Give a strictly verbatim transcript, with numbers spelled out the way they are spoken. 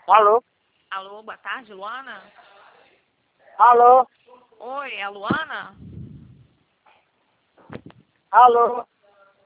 Alô? Alô, boa tarde, Luana? Alô? Oi, é a Luana? Alô?